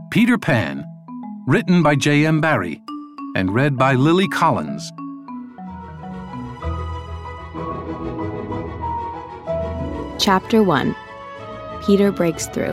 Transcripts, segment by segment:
Peter Pan, written by J.M. Barrie and read by Lily Collins. Chapter 1. Peter Breaks Through.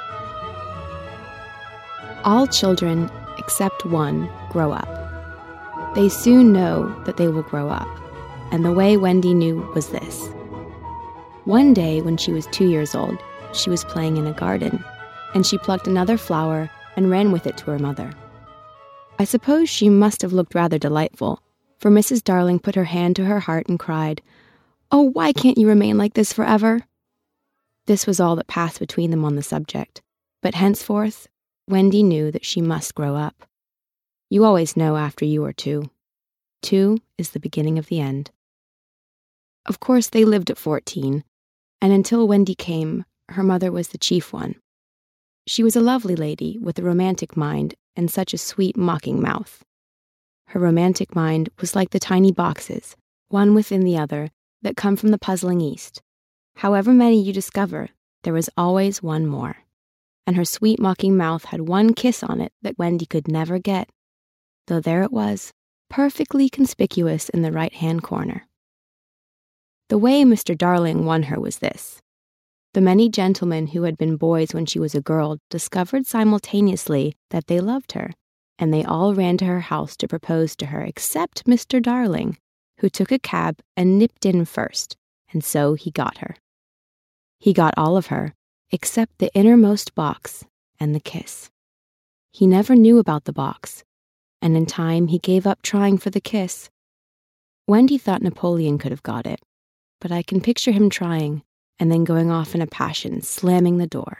All children, except one, grow up. They soon know that they will grow up, and the way Wendy knew was this. One day, when she was 2 years old, she was playing in a garden, and she plucked another flower and ran with it to her mother. I suppose she must have looked rather delightful, for Mrs. Darling put her hand to her heart and cried, "Oh, why can't you remain like this forever?" This was all that passed between them on the subject, but henceforth, Wendy knew that she must grow up. You always know after you are 2. 2 is the beginning of the end. Of course, they lived at 14, and until Wendy came, her mother was the chief one. She was a lovely lady with a romantic mind and such a sweet, mocking mouth. Her romantic mind was like the tiny boxes, one within the other, that come from the puzzling East. However many you discover, there is always one more. And her sweet, mocking mouth had one kiss on it that Wendy could never get, though there it was, perfectly conspicuous in the right-hand corner. The way Mr. Darling won her was this. The many gentlemen who had been boys when she was a girl discovered simultaneously that they loved her, and they all ran to her house to propose to her except Mr. Darling, who took a cab and nipped in first, and so he got her. He got all of her, except the innermost box and the kiss. He never knew about the box, and in time he gave up trying for the kiss. Wendy thought Napoleon could have got it, but I can picture him trying, and then going off in a passion, slamming the door.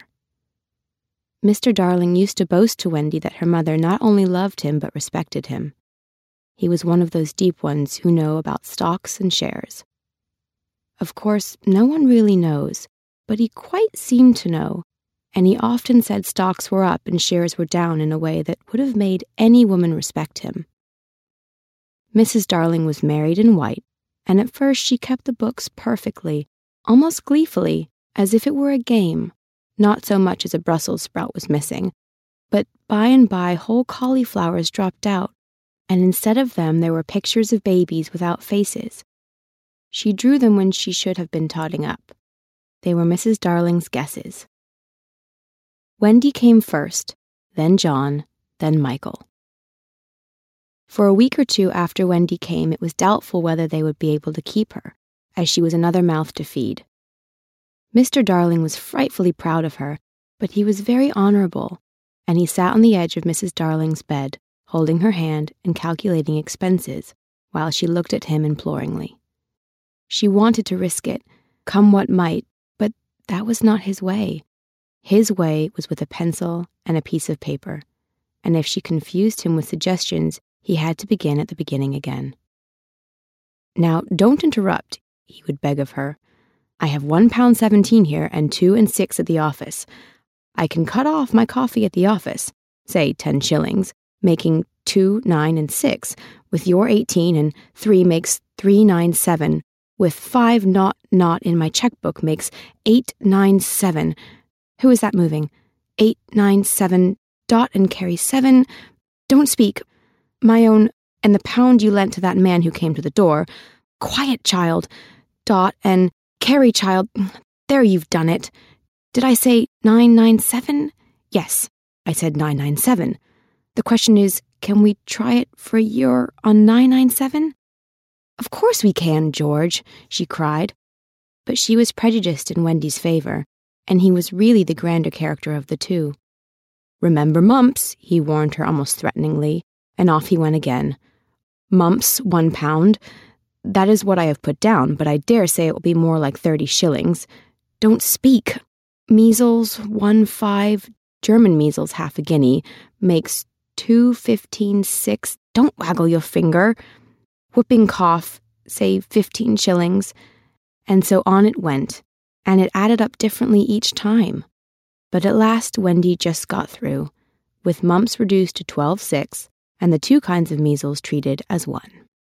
Mr. Darling used to boast to Wendy that her mother not only loved him but respected him. He was one of those deep ones who know about stocks and shares. Of course, no one really knows, but he quite seemed to know, and he often said stocks were up and shares were down in a way that would have made any woman respect him. Mrs. Darling was married in white, and at first she kept the books perfectly, almost gleefully, as if it were a game, not so much as a Brussels sprout was missing, but by and by whole cauliflowers dropped out, and instead of them there were pictures of babies without faces. She drew them when she should have been totting up. They were Mrs. Darling's guesses. Wendy came first, then John, then Michael. For a week or two after Wendy came, it was doubtful whether they would be able to keep her, as she was another mouth to feed. Mr. Darling was frightfully proud of her, but he was very honorable, and he sat on the edge of Mrs. Darling's bed, holding her hand and calculating expenses, while she looked at him imploringly. She wanted to risk it, come what might, but that was not his way. His way was with a pencil and a piece of paper, and if she confused him with suggestions, he had to begin at the beginning again. "Now, don't interrupt," he would beg of her. "I have £1.17 here and 2 6 at the office. I can cut off my coffee at the office, say 10 shillings, making 2, 9, 6, with your 18 and 3 makes 397, with 5 naught in my checkbook makes 897. Who is that moving? 897, dot and carry 7. Don't speak. My own, and the pound you lent to that man who came to the door. Quiet, child. Dot and carry, child. There, you've done it. Did I say 997? Yes, I said 997. The question is, can we try it for a year on 997? Of course we can, George, she cried. But she was prejudiced in Wendy's favor, and he was really the grander character of the two. Remember Mumps, he warned her almost threateningly, and off he went again. Mumps, £1. That is what I have put down, but I dare say it will be more like 30 shillings. Don't speak. Measles, 1.5, German measles, half a guinea, makes 2.15, 6. Don't waggle your finger. Whooping cough, say 15 shillings. And so on it went, and it added up differently each time. But at last Wendy just got through, with mumps reduced to 12.6, and the 2 kinds of measles treated as 1.